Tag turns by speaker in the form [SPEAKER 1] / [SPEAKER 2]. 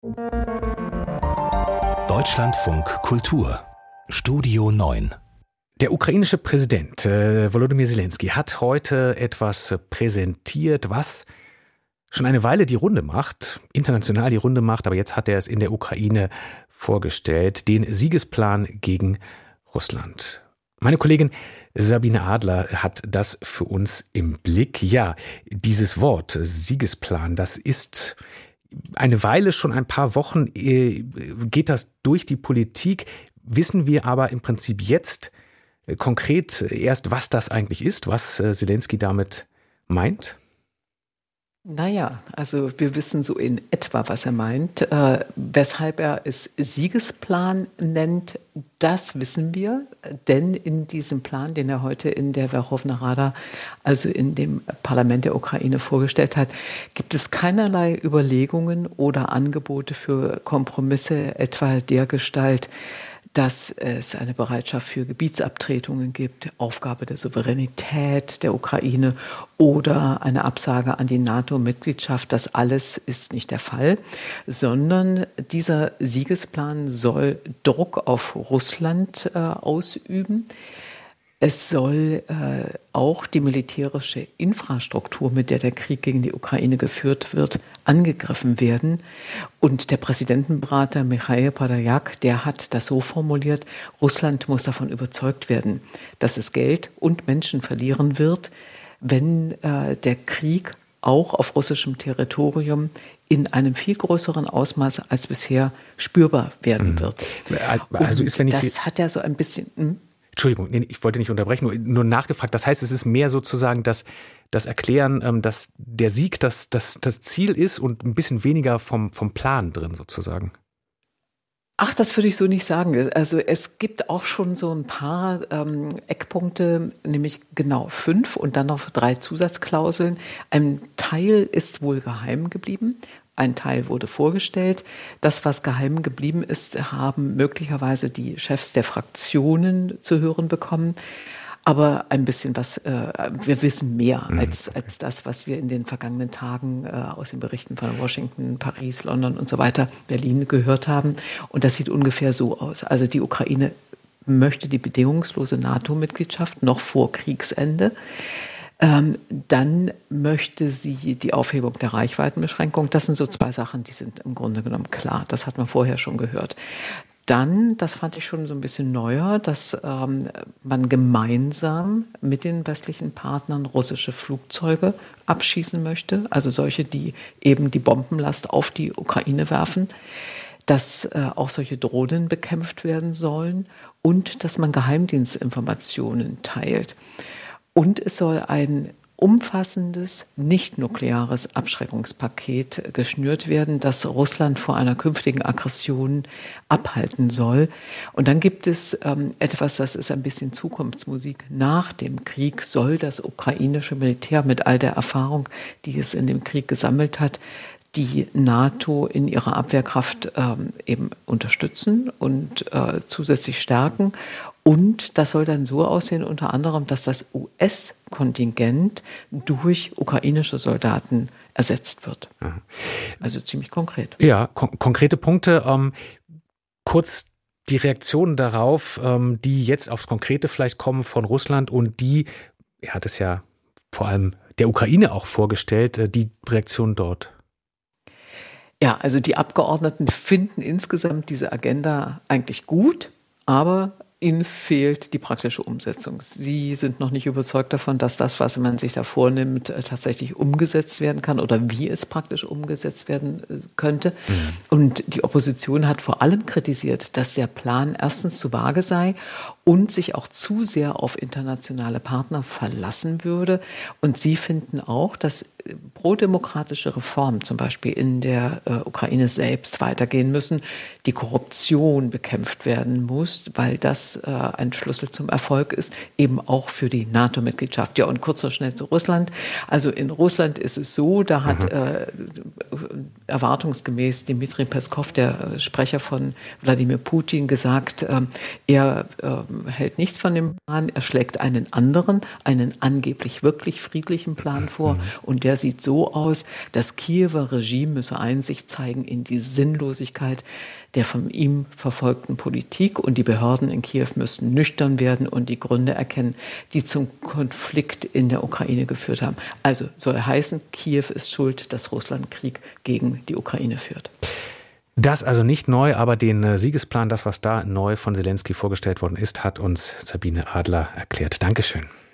[SPEAKER 1] Deutschlandfunk Kultur Studio 9.
[SPEAKER 2] Der ukrainische Präsident Volodymyr Zelensky hat heute etwas präsentiert, was schon eine Weile die Runde macht, international die Runde macht, aber jetzt hat er es in der Ukraine vorgestellt, den Siegesplan gegen Russland. Meine Kollegin Sabine Adler hat das für uns im Blick. Ja, dieses Wort Siegesplan, das ist eine Weile, schon ein paar Wochen geht das durch die Politik. Wissen wir aber im Prinzip jetzt konkret erst, was das eigentlich ist, was Zelensky damit meint?
[SPEAKER 3] Naja, also wir wissen so in etwa, was er meint. Weshalb er es Siegesplan nennt, das wissen wir. Denn in diesem Plan, den er heute in der Werchowna Rada, also in dem Parlament der Ukraine vorgestellt hat, gibt es keinerlei Überlegungen oder Angebote für Kompromisse, etwa dergestalt, dass es eine Bereitschaft für Gebietsabtretungen gibt, Aufgabe der Souveränität der Ukraine oder eine Absage an die NATO-Mitgliedschaft. Das alles ist nicht der Fall, sondern dieser Siegesplan soll Druck auf Russland ausüben. Es soll auch die militärische Infrastruktur, mit der der Krieg gegen die Ukraine geführt wird, angegriffen werden. Und der Präsidentenberater Michail Podolyak, der hat das so formuliert: Russland muss davon überzeugt werden, dass es Geld und Menschen verlieren wird, wenn der Krieg auch auf russischem Territorium in einem viel größeren Ausmaß als bisher spürbar werden wird.
[SPEAKER 2] Also ist, wenn ich
[SPEAKER 3] das hat ja so ein bisschen...
[SPEAKER 2] Entschuldigung, ich wollte nicht unterbrechen, nur nachgefragt. Das heißt, es ist mehr sozusagen das Erklären, dass der Sieg das Ziel ist und ein bisschen weniger vom Plan drin sozusagen.
[SPEAKER 3] Ach, das würde ich so nicht sagen. Also es gibt auch schon so ein paar Eckpunkte, nämlich genau 5 und dann noch 3 Zusatzklauseln. Ein Teil ist wohl geheim geblieben. Ein Teil wurde vorgestellt. Das, was geheim geblieben ist, haben möglicherweise die Chefs der Fraktionen zu hören bekommen. Aber ein bisschen was, wir wissen mehr als das, was wir in den vergangenen Tagen aus den Berichten von Washington, Paris, London und so weiter, Berlin gehört haben. Und das sieht ungefähr so aus. Also die Ukraine möchte die bedingungslose NATO-Mitgliedschaft noch vor Kriegsende. Dann möchte sie die Aufhebung der Reichweitenbeschränkung. Das sind so 2 Sachen, die sind im Grunde genommen klar. Das hat man vorher schon gehört. Dann, das fand ich schon so ein bisschen neuer, dass man gemeinsam mit den westlichen Partnern russische Flugzeuge abschießen möchte. Also solche, die eben die Bombenlast auf die Ukraine werfen. Dass auch solche Drohnen bekämpft werden sollen und dass man Geheimdienstinformationen teilt. Und es soll ein umfassendes, nicht-nukleares Abschreckungspaket geschnürt werden, das Russland vor einer künftigen Aggression abhalten soll. Und dann gibt es etwas, das ist ein bisschen Zukunftsmusik. Nach dem Krieg soll das ukrainische Militär mit all der Erfahrung, die es in dem Krieg gesammelt hat, die NATO in ihrer Abwehrkraft eben unterstützen und zusätzlich stärken. Und das soll dann so aussehen, unter anderem, dass das US-Kontingent durch ukrainische Soldaten ersetzt wird. Aha. Also ziemlich konkret.
[SPEAKER 2] Ja, konkrete Punkte. Kurz die Reaktionen darauf, die jetzt aufs Konkrete vielleicht kommen von Russland und die, er hat es ja vor allem der Ukraine auch vorgestellt, die Reaktion dort.
[SPEAKER 3] Ja, also die Abgeordneten finden insgesamt diese Agenda eigentlich gut, aber ihnen fehlt die praktische Umsetzung. Sie sind noch nicht überzeugt davon, dass das, was man sich da vornimmt, tatsächlich umgesetzt werden kann oder wie es praktisch umgesetzt werden könnte. Und die Opposition hat vor allem kritisiert, dass der Plan erstens zu vage sei und sich auch zu sehr auf internationale Partner verlassen würde. Und sie finden auch, dass prodemokratische Reformen zum Beispiel in der Ukraine selbst weitergehen müssen, die Korruption bekämpft werden muss, weil das ein Schlüssel zum Erfolg ist, eben auch für die NATO-Mitgliedschaft. Ja, und kurz und schnell zu Russland. Also in Russland ist es so, da hat erwartungsgemäß Dmitri Peskov, der Sprecher von Wladimir Putin, gesagt, er hält nichts von dem Plan. Er schlägt einen anderen, einen angeblich wirklich friedlichen Plan vor. Und der sieht so aus, das Kiewer Regime müsse Einsicht zeigen in die Sinnlosigkeit der von ihm verfolgten Politik. Und die Behörden in Kiew müssten nüchtern werden und die Gründe erkennen, die zum Konflikt in der Ukraine geführt haben. Also soll heißen, Kiew ist schuld, dass Russland Krieg gegen die Ukraine führt.
[SPEAKER 2] Das also nicht neu, aber den Siegesplan, das, was da neu von Zelensky vorgestellt worden ist, hat uns Sabine Adler erklärt. Dankeschön.